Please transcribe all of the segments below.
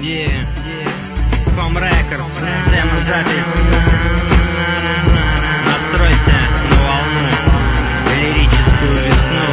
Home Records, демо-запись. Настройся на волну, лирическую весну.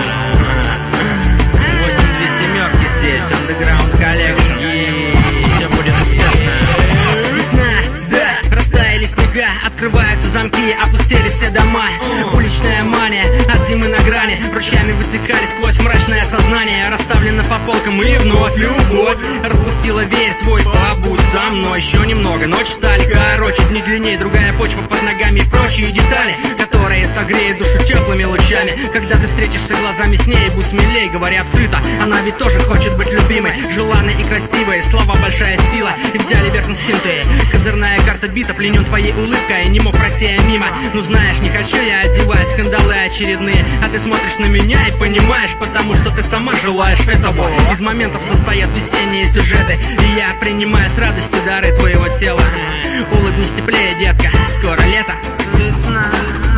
8-2 семерки здесь, Underground Collection. Все будет успешно. Весна, да, растаяли снега, открываются замки, опустели все дома. Уличная мания, от зимы на грани, ручьями вытекали сквозь мрачное сознание. Расставлено по полкам и вновь любовь распустила веер свой. Побудь со мной еще немного, ночь стали короче, дни длиннее, другая почва под ногами и прочие детали, которые согреют душу теплыми лучами. Когда ты встретишься глазами с ней, будь смелей, говори открыто, она ведь тоже хочет быть любимой, желанной и красивой. Слова большая сила, и взяли верх инстинкты. Козырная карта бита, пленен твоей улыбкой, не мог пройти мимо. Ну знаешь, не хочу я одевать скандалы очередные, а ты смотришь на меня и понимаешь, потому что ты сама желаешь этого. Из моментов состоят весенние сюжеты, и я принимаю с радостью дары твоего тела. Улыбнись теплее, детка, скоро лето. Весна.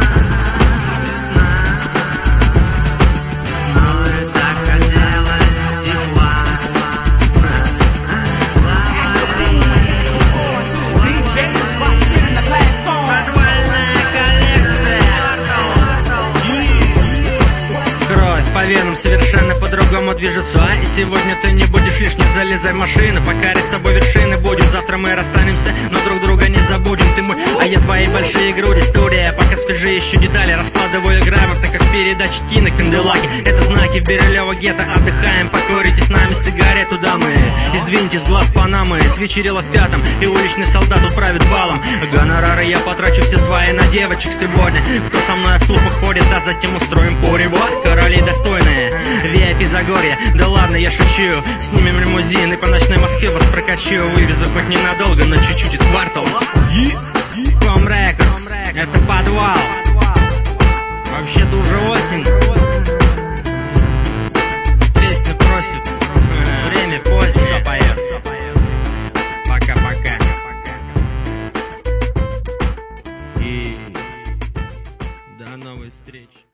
По венам совершенно по-другому движется. И сегодня ты не будешь лишний, залезай в машину, покорить с тобой вершины будем. Завтра мы расстанемся, но друг друга не забудем. Ты мой, а я твои большие груди. Студия, пока свежи еще детали, раскладываю граммов, так как передачи Тины Канделаки. Это знаки Бирюлево гетто, отдыхаем, покурите с нами сигарету, дамы. И сдвиньте с глаз панамы, свечерила в 5-м, и уличный солдат управит балом. Гонорары я потрачу все свои на девочек сегодня. Кто со мной в клуб ходит, а затем устроим поревод. Короли достойные, VIP Загорье. Да ладно, я шучу. Снимем лимузин и по ночной Москве вас прокачу. Вывезу хоть ненадолго, но чуть-чуть из квартала. Home Records, это подвал. Вообще-то уже осень. Песня просит, время позднее. Что поет? Пока-пока. И до новой встречи.